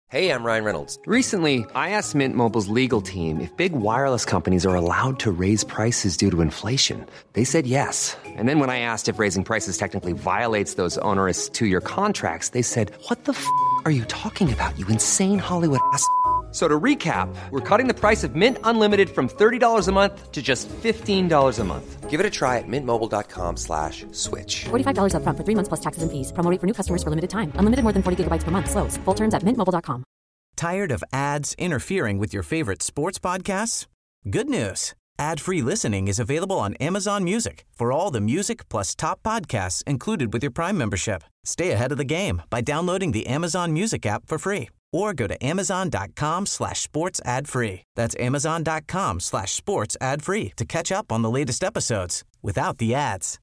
Hey, I'm Ryan Reynolds. Recently, I asked Mint Mobile's legal team if big wireless companies are allowed to raise prices due to inflation. They said yes. And then when I asked if raising prices technically violates those onerous two-year contracts, they said, "What the f*** are you talking about, you insane Hollywood ass?" So to recap, we're cutting the price of Mint Unlimited from $30 a month to just $15 a month. Give it a try at mintmobile.com/switch. $45 up front for 3 months plus taxes and fees. Promo rate for new customers for limited time. Unlimited more than 40 gigabytes per month. Slows full terms at mintmobile.com. Tired of ads interfering with your favorite sports podcasts? Good news. Ad-free listening is available on Amazon Music for all the music plus top podcasts included with your Prime membership. Stay ahead of the game by downloading the Amazon Music app for free or go to amazon.com/sports ad free. That's amazon.com/sports ad free to catch up on the latest episodes without the ads.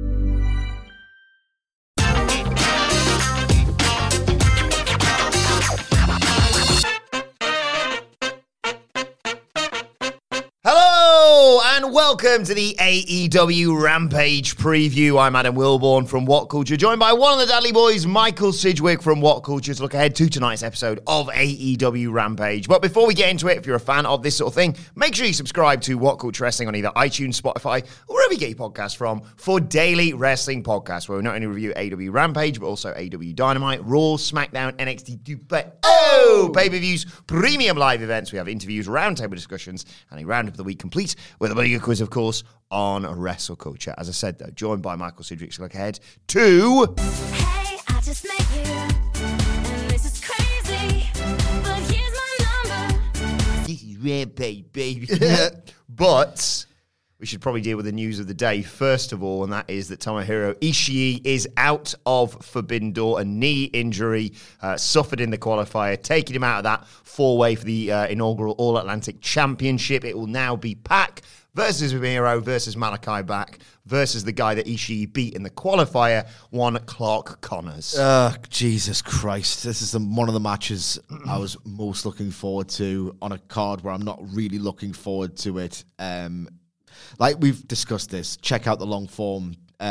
Hello and welcome to the AEW Rampage preview. I'm Adam Wilborn from What Culture, joined by one of the Dudley Boys, Michael Sidgwick from What Culture, to look ahead to tonight's episode of AEW Rampage. But before we get into it, if you're a fan of this sort of thing, make sure you subscribe to What Culture Wrestling on either iTunes, Spotify, or wherever you get your podcasts from for daily wrestling podcasts, where we not only review AEW Rampage, but also AEW Dynamite, Raw, SmackDown, NXT 2.0 pay-per-views, premium live events. We have interviews, roundtable discussions, and a roundup of the week complete with a bigger quiz, of course, on Wrestle Culture. As I said, though, joined by Michael Sidgwick, so look ahead to... Hey, I just met you, and this is crazy, but here's my number. This is Rampage, baby. But we should probably deal with the news of the day first of all, and that is that Tomohiro Ishii is out of Forbidden Door, a knee injury suffered in the qualifier, taking him out of that four-way for the inaugural All-Atlantic Championship. It will now be Pac versus Miro versus Malachi Black versus the guy that Ishii beat in the qualifier, one Clark Connors. Jesus Christ. This is one of the matches I was most looking forward to on a card where I'm not really looking forward to it. Like we've discussed this, check out the long-form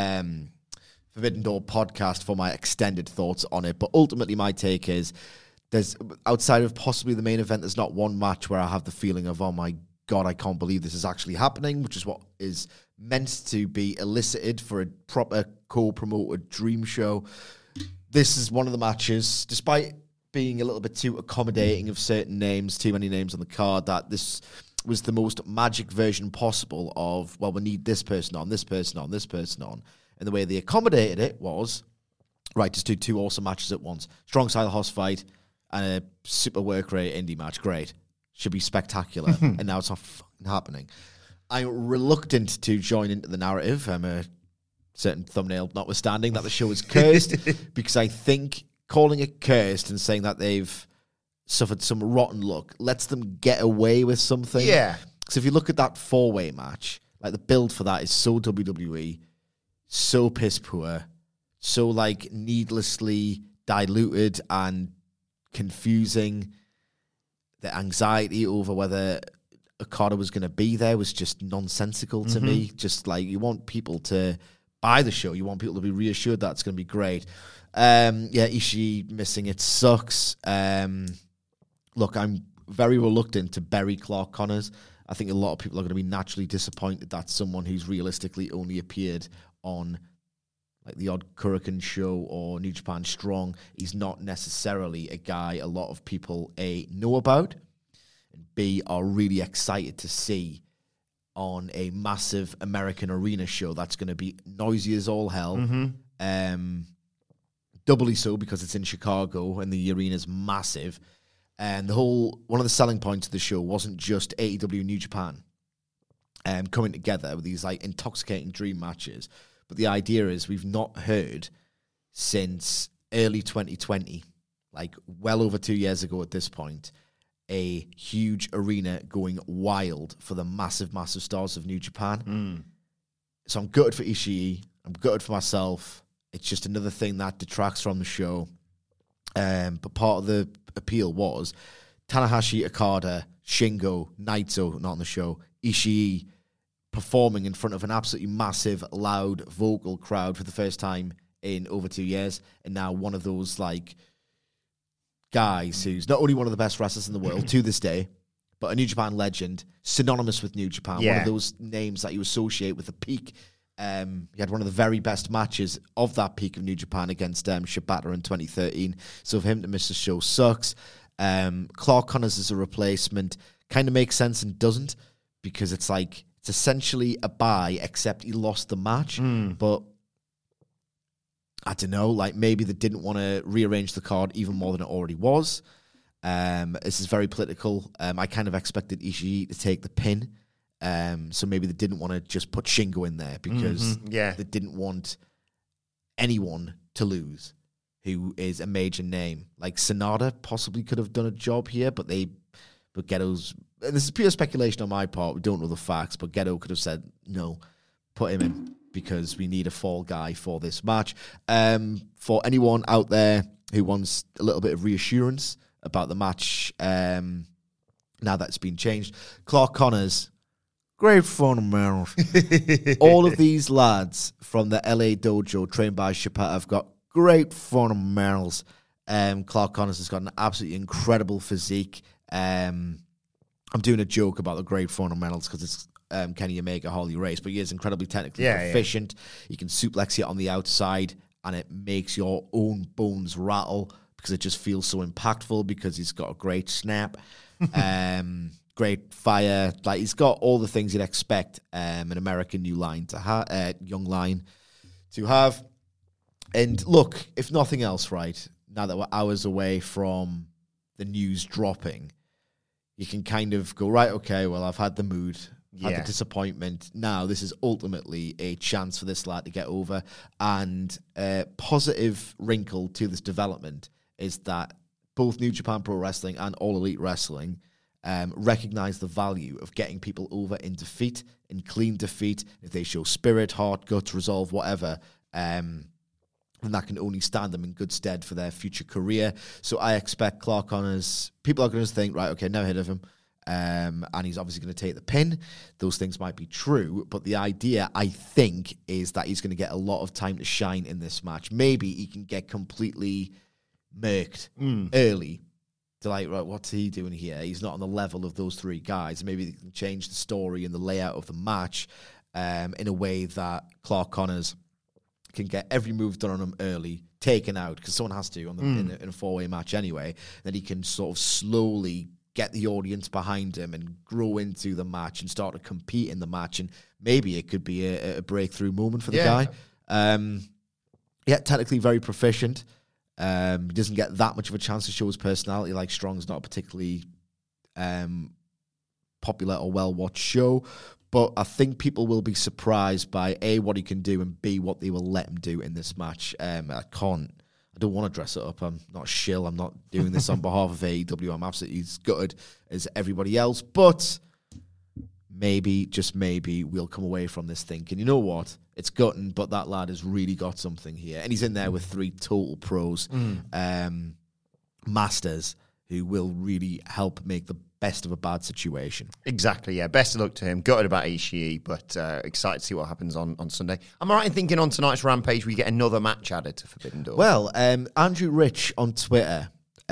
Forbidden Door podcast for my extended thoughts on it. But ultimately, my take is, there's outside of possibly the main event, there's not one match where I have the feeling of, oh my God, I can't believe this is actually happening, which is what is meant to be elicited for a proper co-promoted dream show. This is one of the matches, despite being a little bit too accommodating of certain names, too many names on the card, that this was the most magic version possible of, well, we need this person on, this person on, this person on. And the way they accommodated it was, right, just do two awesome matches at once. Strong Style Hoss fight and a super work rate indie match. Great. Should be spectacular. And now it's not fucking happening. I'm reluctant to join into the narrative. I'm a certain thumbnail notwithstanding that the show is cursed, because I think calling it cursed and saying that they've suffered some rotten luck lets them get away with something. Yeah. So if you look at that four-way match, like the build for that is so WWE, so piss poor, so like needlessly diluted and confusing. The anxiety over whether Okada was going to be there was just nonsensical to me. Just like, you want people to buy the show, you want people to be reassured that it's going to be great. Ishii missing it sucks. Look, I'm very reluctant to bury Clark Connors. I think a lot of people are going to be naturally disappointed that someone who's realistically only appeared on like the odd Kurikan show or New Japan Strong, he's not necessarily a guy a lot of people A, know about, and B, are really excited to see on a massive American arena show that's going to be noisy as all hell. Doubly so because it's in Chicago and the arena's massive. And one of the selling points of the show wasn't just AEW and New Japan coming together with these like intoxicating dream matches. But the idea is, we've not heard since early 2020, like well over 2 years ago at this point, a huge arena going wild for the massive, massive stars of New Japan. So I'm gutted for Ishii. I'm gutted for myself. It's just another thing that detracts from the show. But part of the appeal was Tanahashi, Okada, Shingo, Naito, not on the show, Ishii, performing in front of an absolutely massive, loud, vocal crowd for the first time in over 2 years, and now one of those like guys who's not only one of the best wrestlers in the world to this day, but a New Japan legend, synonymous with New Japan. Yeah. One of those names that you associate with the peak. He had one of the very best matches of that peak of New Japan against Shibata in 2013. So for him to miss the show sucks. Clark Connors as a replacement kind of makes sense and doesn't, because it's like it's essentially a bye, except he lost the match. But I don't know, like maybe they didn't want to rearrange the card even more than it already was. This is very political. I kind of expected Ishii to take the pin. So maybe they didn't want to just put Shingo in there because they didn't want anyone to lose who is a major name. Like Sonata possibly could have done a job here, but Ghetto's, and this is pure speculation on my part, we don't know the facts, but Ghetto could have said, no, put him in because we need a fall guy for this match. For anyone out there who wants a little bit of reassurance about the match, now that it's been changed, Clark Connors, great fundamentals. All of these lads from the LA dojo trained by Shibata have got great fundamentals. Clark Connors has got an absolutely incredible physique. I'm doing a joke about the great fundamentals because it's Kenny Omega, Harley Race, but he is incredibly technically proficient. He can suplex you on the outside, and it makes your own bones rattle because it just feels so impactful because he's got a great snap. Great fire, like he's got all the things you'd expect an American young lion to have. And look, if nothing else, right, now that we're hours away from the news dropping, you can kind of go, right, okay, well, I've had the mood, had the disappointment. Now this is ultimately a chance for this lad to get over. And a positive wrinkle to this development is that both New Japan Pro Wrestling and All Elite Wrestling recognize the value of getting people over in defeat, in clean defeat. If they show spirit, heart, guts, resolve, whatever, then that can only stand them in good stead for their future career. So I expect Clark Connors, people are going to think, right, okay, never heard of him, and he's obviously going to take the pin. Those things might be true, but the idea, I think, is that he's going to get a lot of time to shine in this match. Maybe he can get completely murked early. To like, right, what's he doing here? He's not on the level of those three guys. Maybe they can change the story and the layout of the match in a way that Clark Connors can get every move done on him early, taken out, because someone has to on the, in a four-way match anyway. Then he can sort of slowly get the audience behind him and grow into the match and start to compete in the match. And maybe it could be a breakthrough moment for the guy. Technically very proficient. He doesn't get that much of a chance to show his personality. Like Strong's not a particularly popular or well-watched show, but I think people will be surprised by A, what he can do, and B, what they will let him do in this match. I don't want to dress it up. I'm not a shill. I'm not doing this on behalf of AEW. I'm absolutely as gutted as everybody else, but maybe, just maybe, we'll come away from this thinking, you know what? It's gutting, but that lad has really got something here. And he's in there with three total pros, masters, who will really help make the best of a bad situation. Exactly, yeah. Best of luck to him. Gutted about Ishii, but excited to see what happens on Sunday. Am I right in thinking on tonight's Rampage we get another match added to Forbidden Door? Well, Andrew Rich on Twitter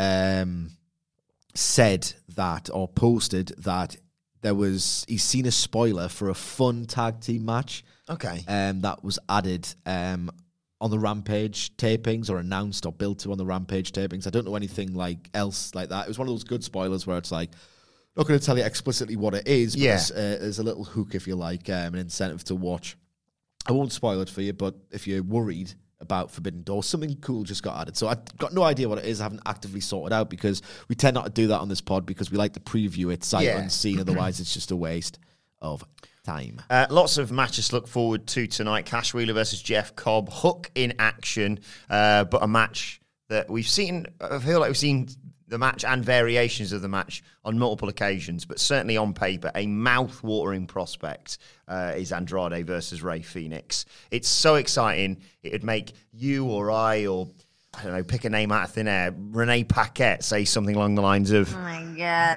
said that, or posted that, he's seen a spoiler for a fun tag team match. Okay. That was added on the Rampage tapings, or announced or built to on the Rampage tapings. I don't know anything else like that. It was one of those good spoilers where it's like, not going to tell you explicitly what it is, but there's a little hook, if you like, an incentive to watch. I won't spoil it for you, but if you're worried about Forbidden Door, something cool just got added. So I've got no idea what it is. I haven't actively sorted out because we tend not to do that on this pod because we like to preview it sight unseen. Otherwise, it's just a waste of time. Lots of matches to look forward to tonight. Cash Wheeler versus Jeff Cobb. Hook in action, but a match that we've seen. I feel like we've seen the match and variations of the match on multiple occasions, but certainly on paper, a mouth-watering prospect is Andrade versus Rey Fenix. It's so exciting. It would make you or I, or I don't know, pick a name out of thin air, Renee Paquette say something along the lines of, Oh my God.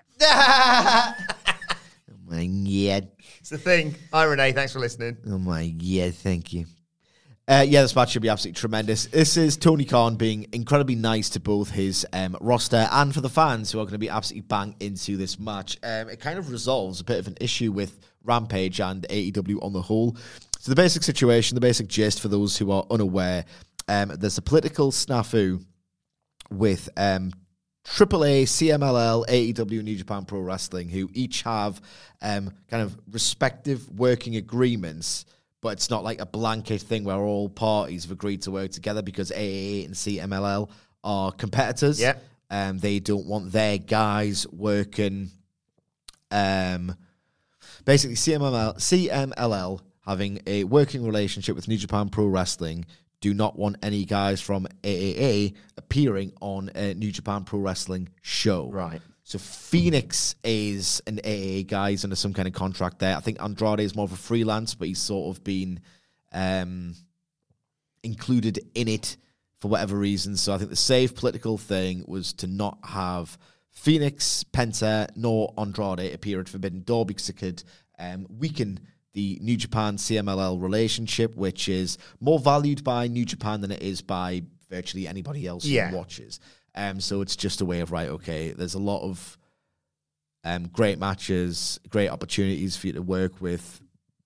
Oh my God. It's the thing. Hi, Renee. Thanks for listening. Oh my God, thank you. Yeah, this match should be absolutely tremendous. This is Tony Khan being incredibly nice to both his roster and for the fans who are going to be absolutely bang into this match. It kind of resolves a bit of an issue with Rampage and AEW on the whole. So the basic situation, the basic gist for those who are unaware, there's a political snafu with AAA, CMLL, AEW, New Japan Pro Wrestling, who each have kind of respective working agreements, but it's not like a blanket thing where all parties have agreed to work together because AAA and CMLL are competitors. Yeah. They don't want their guys working. Basically, CMLL having a working relationship with New Japan Pro Wrestling do not want any guys from AAA appearing on a New Japan Pro Wrestling show. Right. So Phoenix is an AAA guy. He's under some kind of contract there. I think Andrade is more of a freelance, but he's sort of been included in it for whatever reason. So I think the safe political thing was to not have Phoenix, Penta, nor Andrade appear at Forbidden Door because it could weaken the New Japan CMLL relationship, which is more valued by New Japan than it is by virtually anybody else who watches. So it's just a way of, right, okay, there's a lot of great matches, great opportunities for you to work with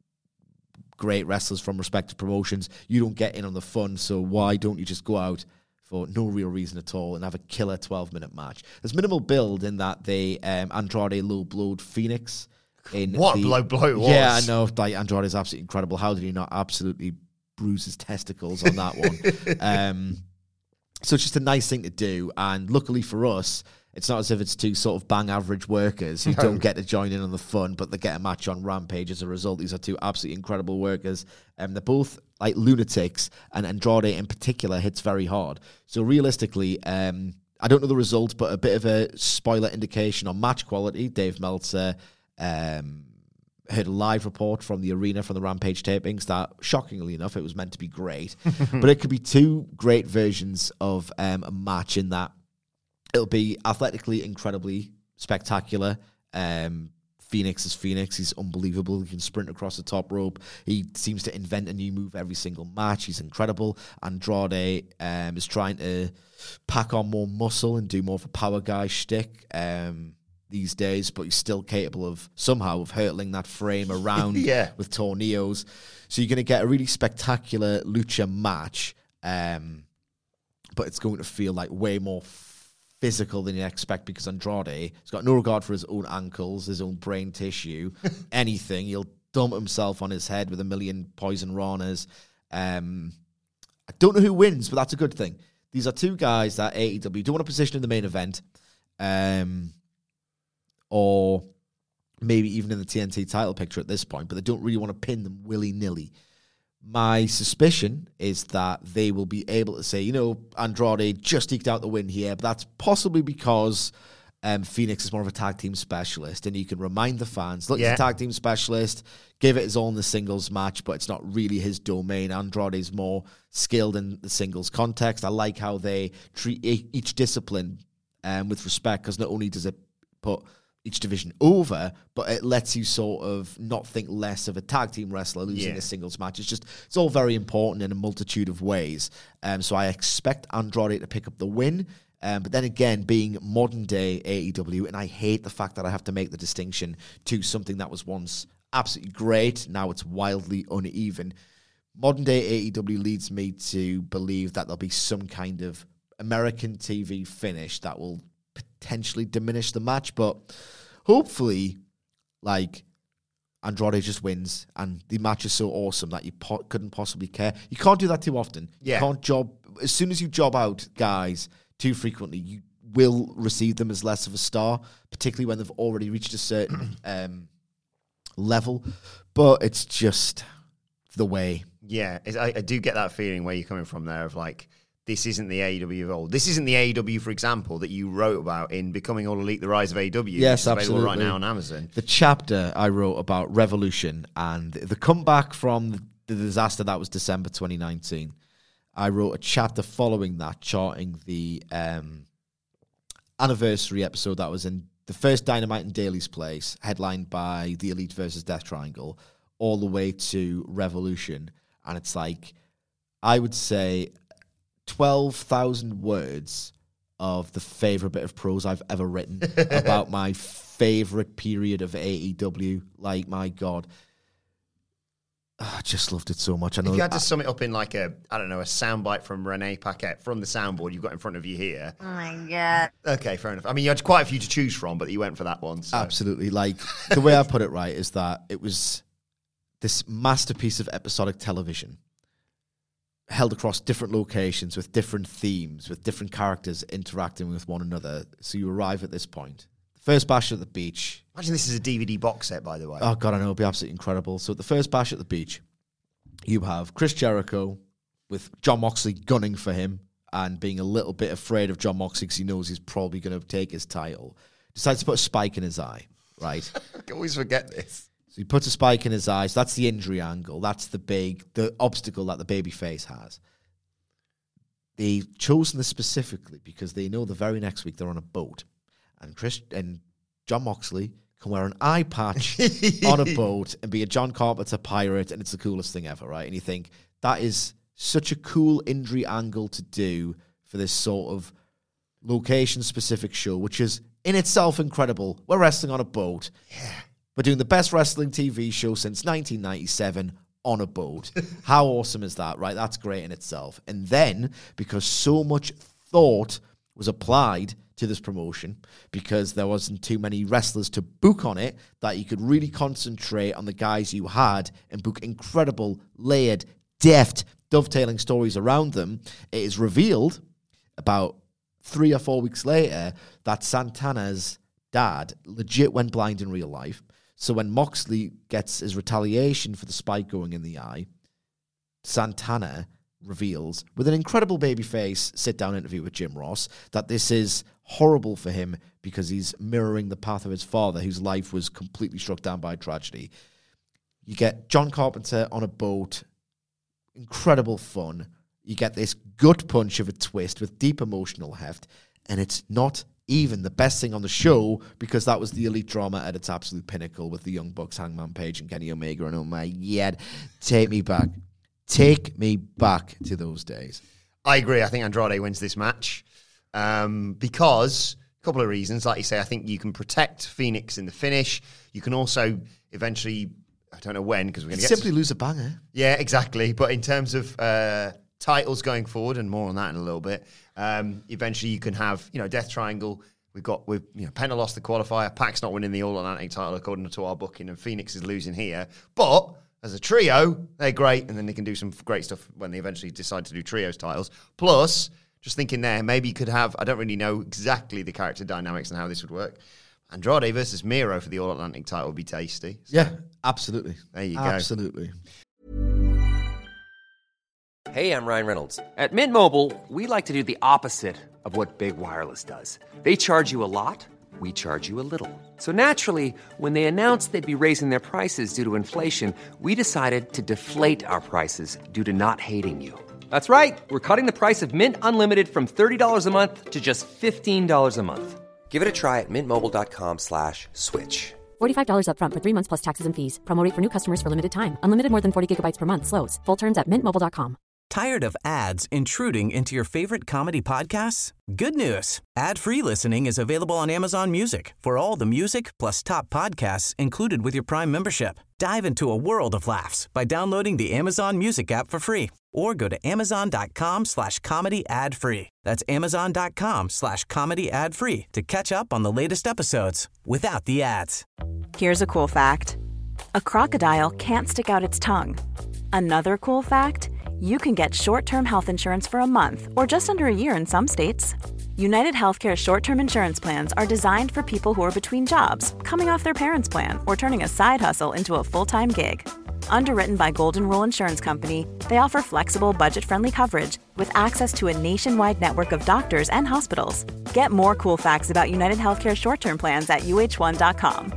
great wrestlers from respective promotions. You don't get in on the fun, so why don't you just go out for no real reason at all and have a killer 12-minute match? There's minimal build in that they Andrade low-blowed Phoenix. What blow it was. Yeah, I know. Like, Andrade is absolutely incredible. How did he not absolutely bruise his testicles on that one? So it's just a nice thing to do. And luckily for us, it's not as if it's two sort of bang average workers who don't get to join in on the fun, but they get a match on Rampage as a result. These are two absolutely incredible workers. They're both like lunatics, and Andrade in particular hits very hard. So realistically, I don't know the result, but a bit of a spoiler indication on match quality. Dave Meltzer heard a live report from the arena from the Rampage tapings that, shockingly enough, it was meant to be great. But it could be two great versions of a match in that it'll be athletically incredibly spectacular. Phoenix is Phoenix. He's unbelievable. He can sprint across the top rope. He seems to invent a new move every single match. He's incredible. Andrade is trying to pack on more muscle and do more of a power guy shtick these days, but he's still capable of somehow of hurtling that frame around with tornillos. So you're going to get a really spectacular lucha match, but it's going to feel like way more physical than you expect because Andrade has got no regard for his own ankles, his own brain tissue, anything. He'll dump himself on his head with a million poison ranas. I don't know who wins, but that's a good thing. These are two guys that AEW don't want to position in the main event, or maybe even in the TNT title picture at this point, but they don't really want to pin them willy-nilly. My suspicion is that they will be able to say, you know, Andrade just eked out the win here, but that's possibly because Phoenix is more of a tag team specialist, and you can remind the fans, look, he's a tag team specialist, give it his all in the singles match, but it's not really his domain. Andrade's more skilled in the singles context. I like how they treat each discipline with respect, because not only does it put each division over, but it lets you sort of not think less of a tag team wrestler losing a singles match. It's all very important in a multitude of ways. So I expect Andrade to pick up the win. But then again, being modern day AEW, and I hate the fact that I have to make the distinction to something that was once absolutely great, now it's wildly uneven. Modern day AEW leads me to believe that there'll be some kind of American TV finish that will potentially diminish the match, but hopefully, like, Andrade just wins, and the match is so awesome that you couldn't possibly care. You can't do that too often. You can't as soon as you job out guys too frequently, you will receive them as less of a star, particularly when they've already reached a certain level. But it's just the way. Yeah, I do get that feeling where you're coming from there of like, this isn't the AEW of old. This isn't the AEW, for example, that you wrote about in Becoming All Elite, The Rise of AEW. Yes, which is absolutely. available right now on Amazon. The chapter I wrote about Revolution and the comeback from the disaster that was December 2019. I wrote a chapter following that, charting the anniversary episode that was in the first Dynamite in Daly's place, headlined by The Elite versus Death Triangle, all the way to Revolution. And it's like, I would say 12,000 words of the favourite bit of prose I've ever written about my favourite period of AEW. Like, my God. I just loved it so much. I know If you had to sum it up in like a soundbite from Renee Paquette from the soundboard you've got in front of you here. Oh my God. Okay, fair enough. I mean, you had quite a few to choose from, but you went for that one. So. Absolutely. Like, the way I put it right is that it was this masterpiece of episodic television held across different locations with different themes, with different characters interacting with one another. So you arrive at this point. The first bash at the beach. Imagine this is a DVD box set, by the way. Oh, God, I know. It'll be absolutely incredible. So at the first bash at the beach, you have Chris Jericho with Jon Moxley gunning for him and being a little bit afraid of Jon Moxley because he knows he's probably going to take his title. Decides to put a spike in his eye, right? I always forget this. So he puts a spike in his eye. So that's the injury angle. That's the obstacle that the babyface has. They've chosen this specifically because they know the very next week they're on a boat. And Jon Moxley can wear an eye patch on a boat and be a John Carpenter pirate, and it's the coolest thing ever, right? And you think, that is such a cool injury angle to do for this sort of location-specific show, which is in itself incredible. We're wrestling on a boat. Yeah. We're doing the best wrestling TV show since 1997 on a boat. How awesome is that, right? That's great in itself. And then, because so much thought was applied to this promotion, because there wasn't too many wrestlers to book on it, that you could really concentrate on the guys you had and book incredible, layered, deft, dovetailing stories around them, it is revealed about 3 or 4 weeks later that Santana's dad legit went blind in real life. So when Moxley gets his retaliation for the spike going in the eye, Santana reveals, with an incredible babyface sit-down interview with Jim Ross, that this is horrible for him because he's mirroring the path of his father, whose life was completely struck down by tragedy. You get John Carpenter on a boat, incredible fun. You get this gut punch of a twist with deep emotional heft, and it's not even the best thing on the show, because that was the elite drama at its absolute pinnacle with the Young Bucks, Hangman Page, and Kenny Omega, and oh my God, take me back. Take me back to those days. I agree. I think Andrade wins this match because a couple of reasons. Like you say, I think you can protect Phoenix in the finish. You can also eventually, I don't know when, because we're going to simply lose a banger. Yeah, exactly. But in terms of titles going forward, and more on that in a little bit, eventually you can have, Death Triangle. With Penta lost the qualifier. Pac's not winning the All-Atlantic title according to our booking, and Phoenix is losing here. But as a trio, they're great, and then they can do some great stuff when they eventually decide to do trios titles. Plus, just thinking there, maybe you could have, I don't really know exactly the character dynamics and how this would work. Andrade versus Miro for the All-Atlantic title would be tasty. So, yeah, absolutely. There you go. Absolutely. Hey, I'm Ryan Reynolds. At Mint Mobile, we like to do the opposite of what Big Wireless does. They charge you a lot, we charge you a little. So naturally, when they announced they'd be raising their prices due to inflation, we decided to deflate our prices due to not hating you. That's right. We're cutting the price of Mint Unlimited from $30 a month to just $15 a month. Give it a try at mintmobile.com/switch. $45 up front for 3 months plus taxes and fees. Promo rate for new customers for limited time. Unlimited more than 40 gigabytes per month. Slows full terms at mintmobile.com. Tired of ads intruding into your favorite comedy podcasts? Good news. Ad-free listening is available on Amazon Music for all the music plus top podcasts included with your Prime membership. Dive into a world of laughs by downloading the Amazon Music app for free or go to amazon.com/comedy ad-free. That's amazon.com/comedy ad-free to catch up on the latest episodes without the ads. Here's a cool fact. A crocodile can't stick out its tongue. Another cool fact, you can get short-term health insurance for a month or just under a year in some states. United Healthcare short-term insurance plans are designed for people who are between jobs, coming off their parents' plan, or turning a side hustle into a full-time gig. Underwritten by Golden Rule Insurance Company, they offer flexible, budget-friendly coverage with access to a nationwide network of doctors and hospitals. Get more cool facts about United Healthcare short-term plans at uh1.com.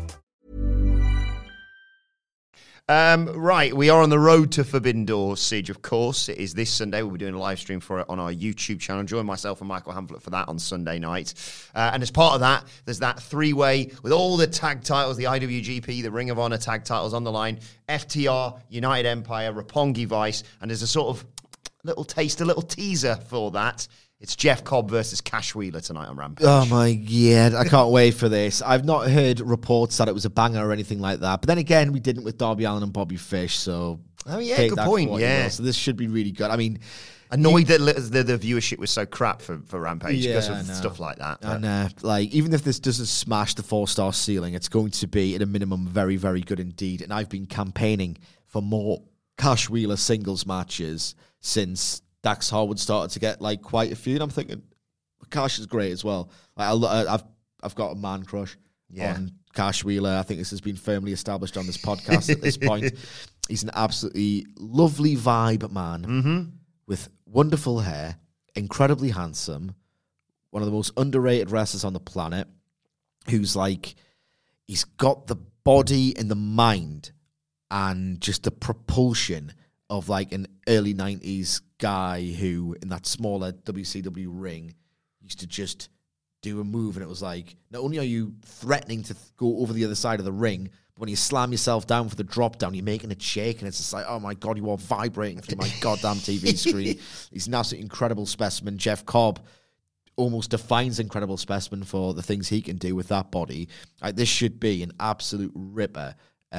Right, we are on the road to Forbidden Door Siege, of course. It is this Sunday. We'll be doing a live stream for it on our YouTube channel. Join myself and Michael Hamflett for that on Sunday night. And as part of that, there's that three-way with all the tag titles, the IWGP, the Ring of Honor tag titles on the line, FTR, United Empire, Roppongi Vice, and there's a sort of little taste, a little teaser for that. It's Jeff Cobb versus Cash Wheeler tonight on Rampage. Oh my god, I can't wait for this. I've not heard reports that it was a banger or anything like that. But then again, we didn't with Darby Allin and Bobby Fish, so Oh yeah, take good that for point. what you Yeah. will. So this should be really good. I mean, Annoyed that the viewership was so crap for Rampage because Yeah, of I know. stuff like that. and like, even if this doesn't smash the 4-star ceiling, it's going to be at a minimum very, very good indeed. And I've been campaigning for more Cash Wheeler singles matches since Dax Harwood started to get like quite a few. And I'm thinking, Cash is great as well. I've got a man crush on Cash Wheeler. I think this has been firmly established on this podcast at this point. He's an absolutely lovely vibe man with wonderful hair, incredibly handsome, one of the most underrated wrestlers on the planet, who's like, he's got the body and the mind and just the propulsion of like an early 90s guy who, in that smaller WCW ring, used to just do a move, and it was like, not only are you threatening to go over the other side of the ring, but when you slam yourself down for the drop down, you're making it shake, and it's just like, oh my god, you are vibrating through my goddamn TV screen. He's an absolutely incredible specimen. Jeff Cobb almost defines incredible specimen for the things he can do with that body. Like, this should be an absolute ripper.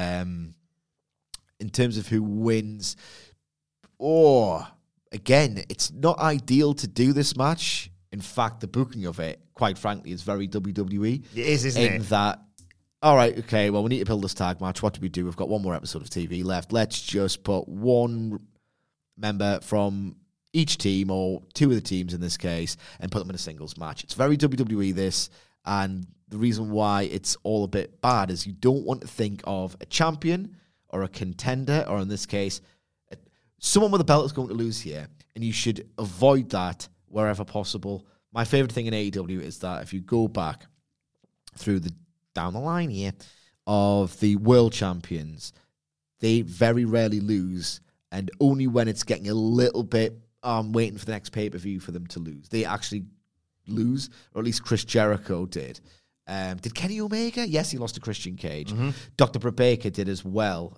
In terms of who wins, again, it's not ideal to do this match. In fact, the booking of it, quite frankly, is very WWE. It is, isn't it? That, all right, okay, well, we need to build this tag match. What do we do? We've got one more episode of TV left. Let's just put one member from each team, or two of the teams in this case, and put them in a singles match. It's very WWE, this, and the reason why it's all a bit bad is you don't want to think of a champion or a contender, or in this case, someone with a belt is going to lose here, and you should avoid that wherever possible. My favorite thing in AEW is that if you go back through the down the line here of the world champions, they very rarely lose, and only when it's getting a little bit waiting for the next pay-per-view for them to lose. They actually lose, or at least Chris Jericho did. Did Kenny Omega? Yes, he lost to Christian Cage. Dr. Britt Baker did as well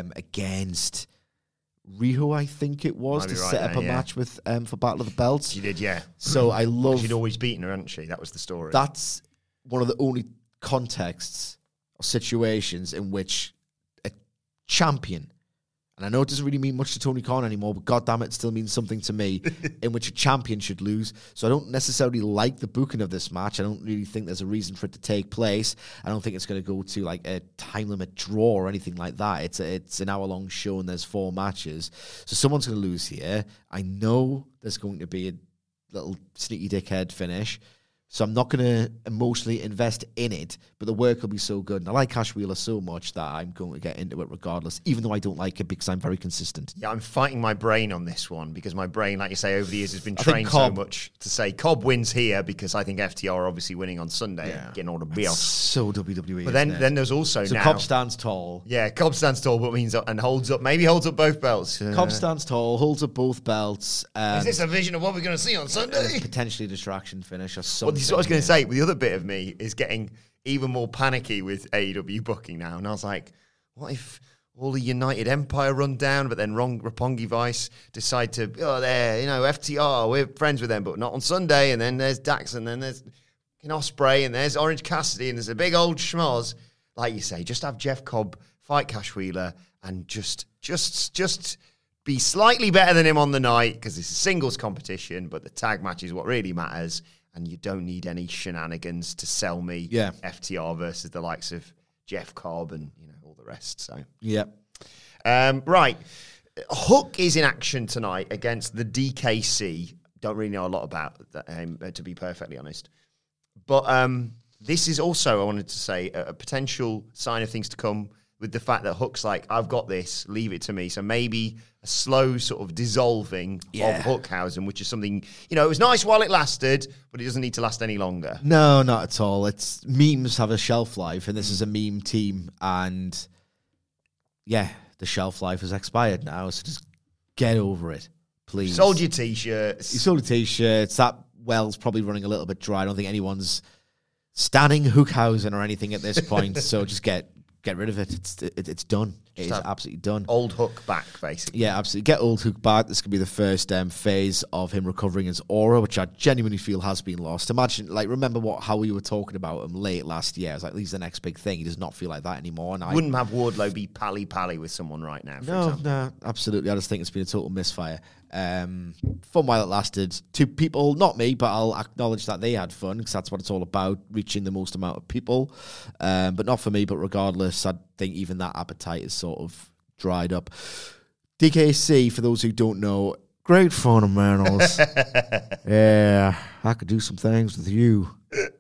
against Riho, I think it was, Might be to right set up there, a yeah. match with for Battle of the Belts. She did, yeah. So I love... She'd always beaten her, hadn't she? That was the story. That's one of the only contexts or situations in which a champion, and I know it doesn't really mean much to Tony Khan anymore, but goddamn it still means something to me, in which a champion should lose. So I don't necessarily like the booking of this match. I don't really think there's a reason for it to take place. I don't think it's going to go to like a time limit draw or anything like that. It's an hour-long show and there's 4 matches. So someone's going to lose here. I know there's going to be a little sneaky dickhead finish. So I'm not going to emotionally invest in it, but the work will be so good. And I like Cash Wheeler so much that I'm going to get into it regardless, even though I don't like it because I'm very consistent. Yeah, I'm fighting my brain on this one because my brain, like you say, over the years has been I think trained so much to say Cobb wins here because I think FTR are obviously winning on Sunday and getting all the wheels. So WWE. But then there's also so now... Cobb stands tall. Yeah, Cobb stands tall, but means and holds up, maybe holds up both belts. Cobb stands tall, holds up both belts. Is this a vision of what we're going to see on Sunday? Potentially a distraction finish or Well, something. this is what I was going to say. The other bit of me is getting even more panicky with AEW booking now. And I was like, what if all the United Empire run down, but then Roppongi Vice decide to, FTR, we're friends with them, but not on Sunday. And then there's Dax, and then there's Ospreay, and there's Orange Cassidy, and there's a big old schmoz. Like you say, just have Jeff Cobb fight Cash Wheeler and just be slightly better than him on the night, because it's a singles competition, but the tag match is what really matters. And you don't need any shenanigans to sell me FTR versus the likes of Jeff Cobb and all the rest. So right, Hook is in action tonight against the DKC. Don't really know a lot about that, to be perfectly honest. But this is also, I wanted to say, a potential sign of things to come. With the fact that Hook's like, I've got this, leave it to me. So maybe a slow sort of dissolving of Hookhausen, which is something, it was nice while it lasted, but it doesn't need to last any longer. No, not at all. It's memes have a shelf life, and this is a meme team, and the shelf life has expired now, so just get over it, please. Sold your T-shirts. You sold your T-shirts. That well's probably running a little bit dry. I don't think anyone's standing Hookhausen or anything at this point, so just get rid of it. It's done. It is absolutely done. Old Hook back, basically. Yeah, absolutely. Get Old Hook back. This could be the first phase of him recovering his aura, which I genuinely feel has been lost. Imagine, remember how we were talking about him late last year. It's like, he's the next big thing. He does not feel like that anymore. And Wouldn't have Wardlow be pally-pally with someone right now, for example. No, absolutely. I just think it's been a total misfire. Fun while it lasted. Two people, not me, but I'll acknowledge that they had fun, because that's what it's all about, reaching the most amount of people. But not for me, but regardless, I think even that appetite is sort of dried up. DKC, for those who don't know, great fundamentals. Yeah, I could do some things with you.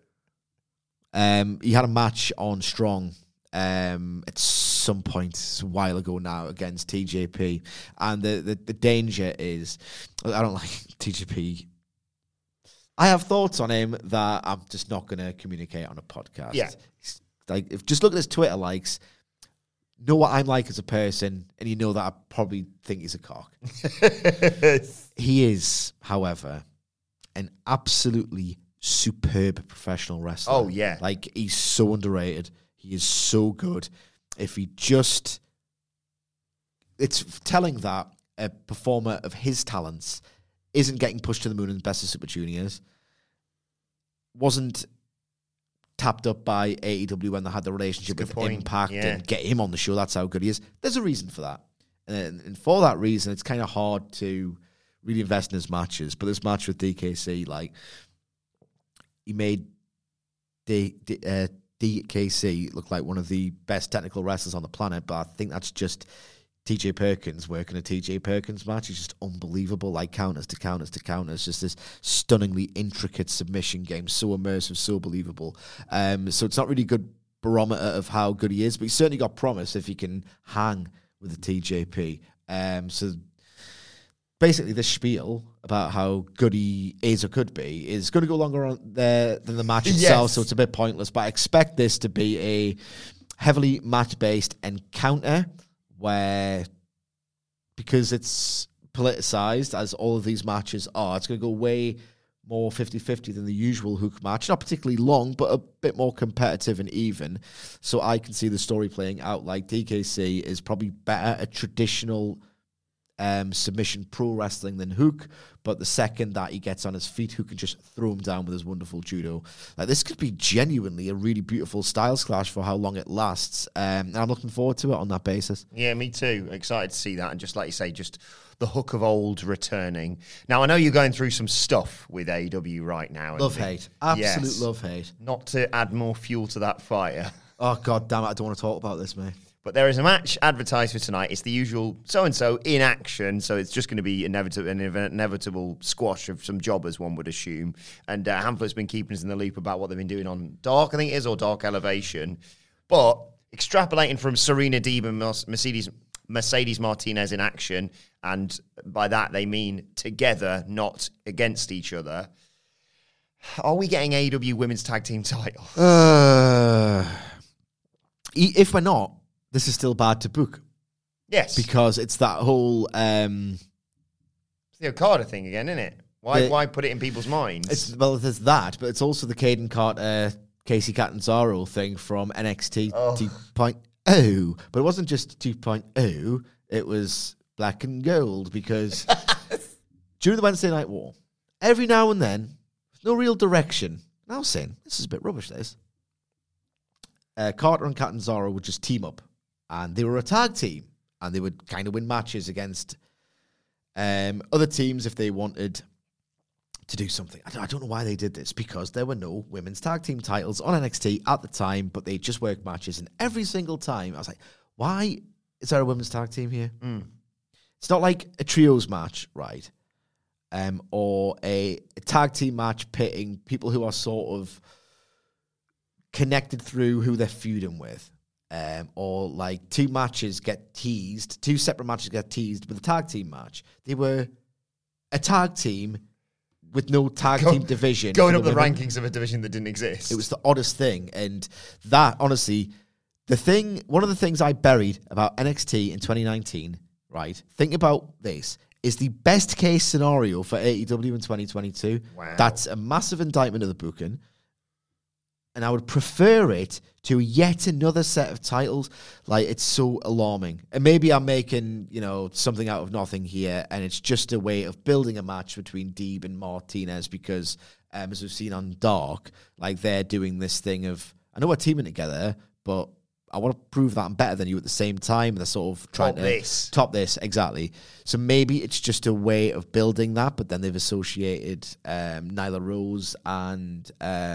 He had a match on Strong at some point a while ago now against TJP, and the danger is, I don't like TJP. I have thoughts on him that I'm just not going to communicate on a podcast. Yeah. Just look at his Twitter likes, know what I'm like as a person, and you know that I probably think he's a cock. He is, however, an absolutely superb professional wrestler. Oh, yeah. He's so underrated. He is so good. If he just... It's telling that a performer of his talents isn't getting pushed to the moon in Best of Super Juniors, wasn't tapped up by AEW when they had the relationship with Impact and get him on the show. That's how good he is. There's a reason for that. And for that reason, it's kind of hard to really invest in his matches. But this match with DKC, he made DKC look like one of the best technical wrestlers on the planet. But I think that's just TJ Perkins working a TJ Perkins match. It's just unbelievable, counters to counters to counters. Just this stunningly intricate submission game, so immersive, so believable. So it's not really a good barometer of how good he is, but he's certainly got promise if he can hang with the TJP. So basically, this spiel about how good he is or could be is going to go longer on there than the match itself, so it's a bit pointless. But I expect this to be a heavily match-based encounter where, because it's politicized, as all of these matches are, it's going to go way more 50-50 than the usual Hook match. Not particularly long, but a bit more competitive and even. So I can see the story playing out like DKC is probably better at traditional submission pro wrestling than Hook, but the second that he gets on his feet, Hook can just throw him down with his wonderful judo. This could be genuinely a really beautiful styles clash for how long it lasts, and I'm looking forward to it on that basis. Yeah, me too. Excited to see that, and just like you say, just the Hook of old returning. Now, I know you're going through some stuff with AEW right now. Love-hate. Absolute love-hate. Not to add more fuel to that fire. Oh, God damn it, I don't want to talk about this, mate. But there is a match advertised for tonight. It's the usual so-and-so in action, so it's just going to be an inevitable squash of some jobbers, one would assume. And Hamlet's been keeping us in the loop about what they've been doing on Dark, I think it is, or Dark Elevation. But extrapolating from Serena Deeb and Mercedes Martinez in action, and by that they mean together, not against each other, are we getting AEW Women's Tag Team title? If we're not, this is still bad to book. Yes. Because it's that whole... it's the Okada thing again, isn't it? Why put it in people's minds? There's that, but it's also the Caden Carter, Casey Catanzaro thing from NXT 2.0. But it wasn't just 2.0, it was black and gold, because during the Wednesday Night War, every now and then, there's no real direction. And I was saying, this is a bit rubbish, this. Carter and Catanzaro would just team up, and they were a tag team, and they would kind of win matches against other teams if they wanted to do something. I don't know why they did this, because there were no women's tag team titles on NXT at the time, but they just worked matches, and every single time I was like, why is there a women's tag team here? It's not like a trios match, right? Or a tag team match pitting people who are sort of connected through who they're feuding with. Or like two separate matches get teased with a tag team match. They were a tag team with no tag team division. Going up the rankings of a division that didn't exist. It was the oddest thing. And that, honestly, one of the things I buried about NXT in 2019, right? Think about this, is the best case scenario for AEW in 2022. Wow. That's a massive indictment of the booking. And I would prefer it to yet another set of titles. Like, it's so alarming. And maybe I'm making, something out of nothing here, and it's just a way of building a match between Deeb and Martinez because, as we've seen on Dark, like, they're doing this thing of, I know we're teaming together, but I want to prove that I'm better than you at the same time. They're sort of trying to top this, exactly. So maybe it's just a way of building that, but then they've associated Nyla Rose and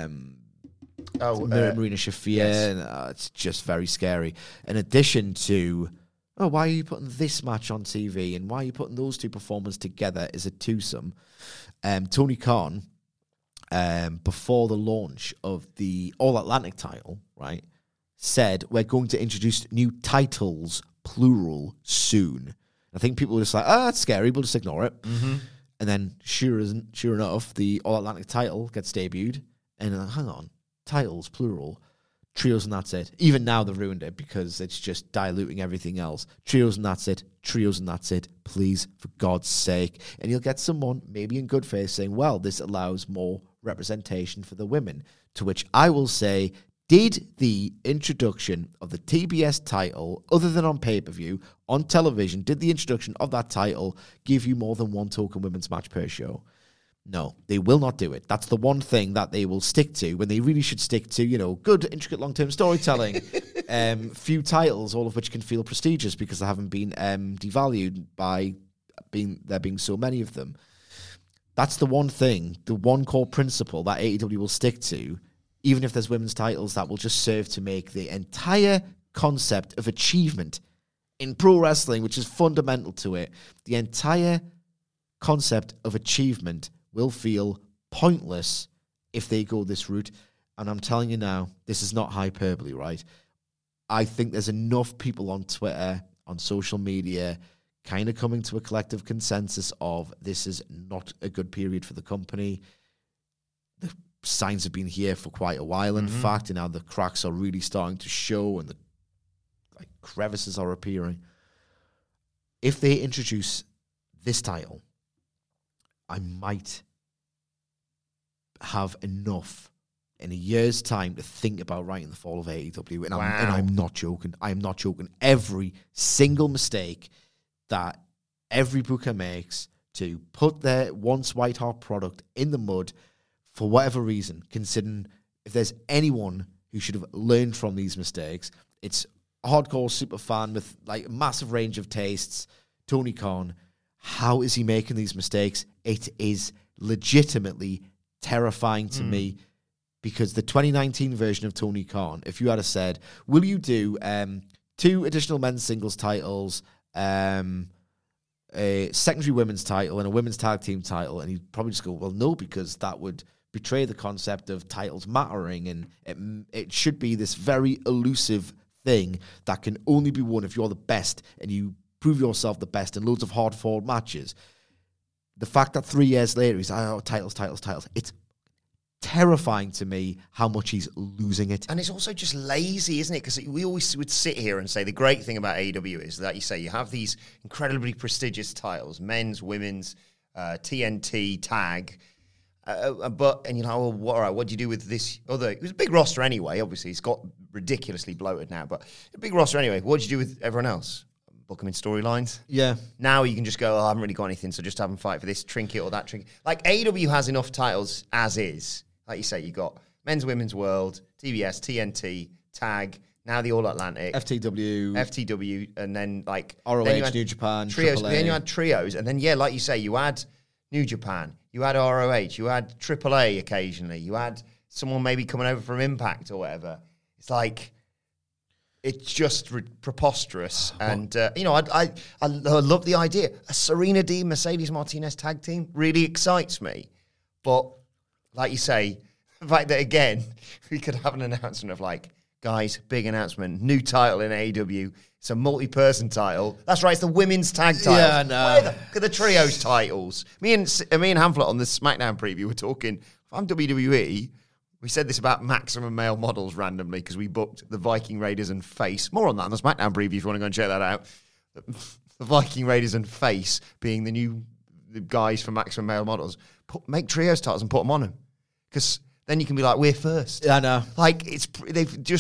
Marina Shafir, yes. and it's just very scary. In addition to, why are you putting this match on TV, and why are you putting those two performers together as a twosome? Tony Khan, before the launch of the All Atlantic title, right, said we're going to introduce new titles, plural, soon. I think people were just like, that's scary, we'll just ignore it. Mm-hmm. And then, sure enough, the All Atlantic title gets debuted, and hang on, titles, plural, trios, and that's it. Even now they've ruined it because it's just diluting everything else. Trios, and that's it. Trios, and that's it. Please, for God's sake. And you'll get someone, maybe in good faith, saying, well, this allows more representation for the women. To which I will say, did the introduction of the TBS title, other than on pay-per-view, on television, did the introduction of that title give you more than one token women's match per show? No, they will not do it. That's the one thing that they will stick to when they really should stick to, good, intricate, long-term storytelling. Few titles, all of which can feel prestigious because they haven't been devalued by there being so many of them. That's the one thing, the one core principle that AEW will stick to, even if there's women's titles, that will just serve to make the entire concept of achievement in pro wrestling, which is fundamental to it, the entire concept of achievement will feel pointless if they go this route. And I'm telling you now, this is not hyperbole, right? I think there's enough people on Twitter, on social media, kind of coming to a collective consensus of this is not a good period for the company. The signs have been here for quite a while, in fact, and now the cracks are really starting to show and the crevices are appearing. If they introduce this title, I might have enough in a year's time to think about writing the fall of AEW. And I'm not joking. I am not joking. Every single mistake that every booker makes to put their once white hot product in the mud for whatever reason, considering if there's anyone who should have learned from these mistakes, it's a hardcore super fan with a massive range of tastes, Tony Khan. How is he making these mistakes? It is legitimately terrifying to me, because the 2019 version of Tony Khan, if you had said, will you do 2 additional men's singles titles, a secondary women's title, and a women's tag team title? And he'd probably just go, well, no, because that would betray the concept of titles mattering, and it should be this very elusive thing that can only be won if you're the best and you prove yourself the best in loads of hard-fought matches. The fact that 3 years later he's titles, it's terrifying to me how much he's losing it. And it's also just lazy, isn't it? Because we always would sit here and say the great thing about AEW is that you have these incredibly prestigious titles, men's, women's, TNT, tag, but you're like, well, all right, what do you do with this other? It was a big roster anyway, obviously. It's got ridiculously bloated now, but a big roster anyway. What do you do with everyone else? Book them in storylines. Yeah. Now you can just go, I haven't really got anything, so just have them fight for this trinket or that trinket. AEW has enough titles as is. Like you say, you got Men's, Women's World, TBS, TNT, Tag, now the All Atlantic. FTW, and then ROH, New Japan, trios. AAA. Then you had trios, and then, like you say, you had New Japan, you had ROH, you had AAA occasionally, you had someone maybe coming over from Impact or whatever. It's just preposterous. And, I love the idea. A Serena Deeb, Mercedes Martinez tag team really excites me. But, like you say, the fact that, again, we could have an announcement of guys, big announcement, new title in AEW. It's a multi-person title. That's right, it's the women's tag title. Yeah, no. Where the fuck are the trios titles? Me and Hamlet on the SmackDown preview were talking, if I'm WWE... We said this about Maximum Male Models randomly because we booked the Viking Raiders and Face. More on that on the SmackDown preview if you want to go and check that out. The Viking Raiders and Face being the guys for Maximum Male Models. Make trios titles and put them on them. Because then you can be like, we're first. Yeah, I know. They've just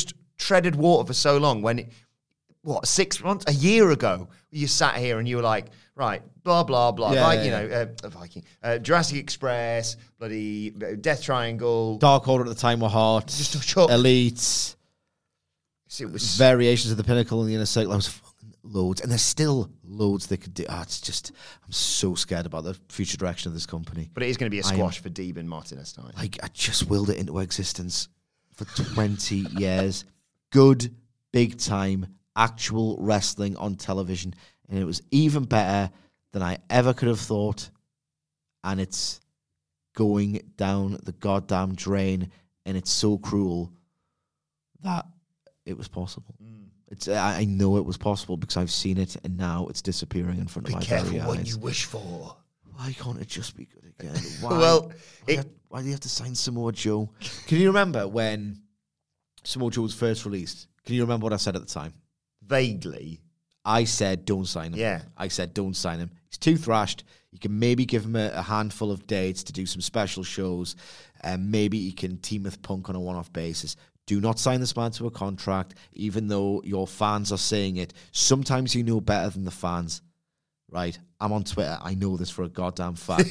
treaded water for so long when 6 months, a year ago, you sat here and you were like, right, blah, blah, blah. Viking, Jurassic Express, bloody Death Triangle. Dark Order at the time were hot. Just a chuck. Elite. It was Variations of the Pinnacle and the Inner Circle. There was fucking loads. And there's still loads they could do. It's just, I'm so scared about the future direction of this company. But it is going to be a squash for Deeb and Martinez tonight. I just willed it into existence for 20 years. Good, big time, actual wrestling on television. And it was even better than I ever could have thought. And it's going down the goddamn drain. And it's so cruel that it was possible. I know it was possible because I've seen it, and now it's disappearing in front of my very eyes. Be careful what you wish for. Why can't it just be good again? Why, why do you have to sign Samoa Joe? Can you remember when Samoa Joe was first released? Can you remember what I said at the time? Vaguely. I said, don't sign him. Yeah. I said, don't sign him. He's too thrashed. You can maybe give him a handful of dates to do some special shows, and maybe he can team with Punk on a one-off basis. Do not sign this man to a contract, even though your fans are saying it. Sometimes you know better than the fans, right? I'm on Twitter. I know this for a goddamn fact.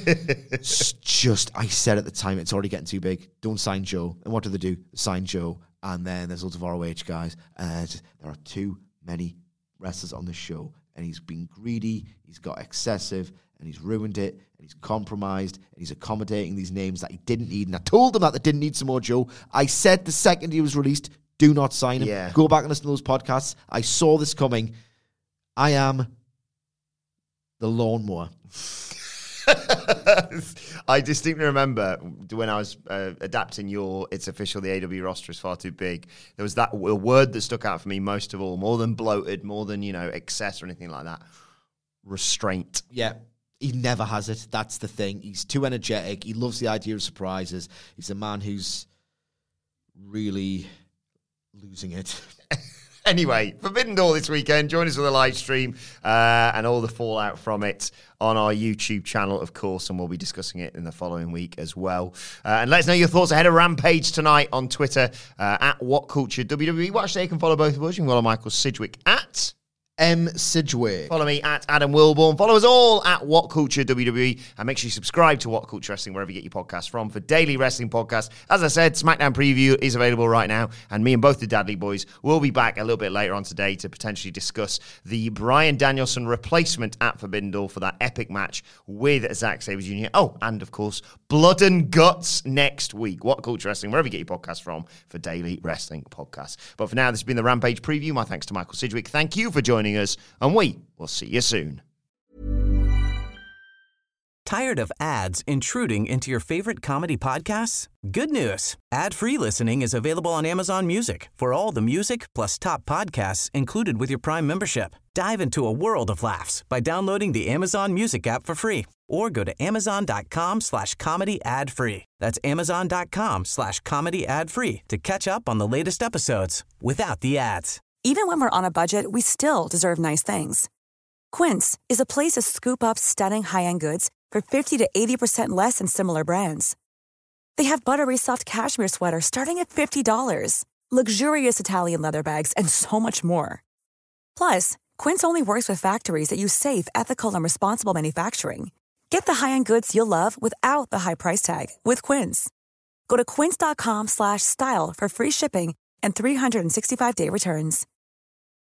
I said at the time, it's already getting too big. Don't sign Joe. And what do? Sign Joe. And then there's loads of ROH guys. And there are too many wrestlers on the show. And he's been greedy. He's got excessive. And he's ruined it, and he's compromised, and he's accommodating these names that he didn't need. And I told them that they didn't need Samoa Joe. I said the second he was released, do not sign him. Yeah. Go back and listen to those podcasts. I saw this coming. I am the lawnmower. I distinctly remember when I was adapting your "It's official, the AW roster is far too big." There was a word that stuck out for me most of all, more than bloated, more than excess or anything like that. Restraint. Yeah. He never has it. That's the thing. He's too energetic. He loves the idea of surprises. He's a man who's really losing it. Anyway, Forbidden Door this weekend. Join us for the live stream and all the fallout from it on our YouTube channel, of course, and we'll be discussing it in the following week as well. And let us know your thoughts ahead of Rampage tonight on Twitter at WhatCultureWWE. Watch there, you can follow both of us. You can follow Michael Sidgwick at M. Sidgwick. Follow me at Adam Wilborn. Follow us all at What Culture WWE. And make sure you subscribe to What Culture Wrestling wherever you get your podcasts from for daily wrestling podcasts. As I said, SmackDown Preview is available right now. And me and both the Dudley boys will be back a little bit later on today to potentially discuss the Bryan Danielson replacement at Forbidden Door for that epic match with Zack Sabre Jr. Oh, and of course, Blood and Guts next week. What Culture Wrestling, wherever you get your podcasts from for daily wrestling podcasts. But for now, this has been the Rampage Preview. My thanks to Michael Sidgwick. Thank you for joining us, and we will see you soon. Tired of ads intruding into your favorite comedy podcasts? Good news. Ad-free listening is available on Amazon Music for all the music plus top podcasts included with your Prime membership. Dive into a world of laughs by downloading the Amazon Music app for free or go to amazon.com/comedy ad-free. That's amazon.com/comedy ad-free to catch up on the latest episodes without the ads. Even when we're on a budget, we still deserve nice things. Quince is a place to scoop up stunning high-end goods for 50 to 80% less than similar brands. They have buttery soft cashmere sweaters starting at $50, luxurious Italian leather bags, and so much more. Plus, Quince only works with factories that use safe, ethical, and responsible manufacturing. Get the high-end goods you'll love without the high price tag with Quince. Go to quince.com/style for free shipping and 365-day returns.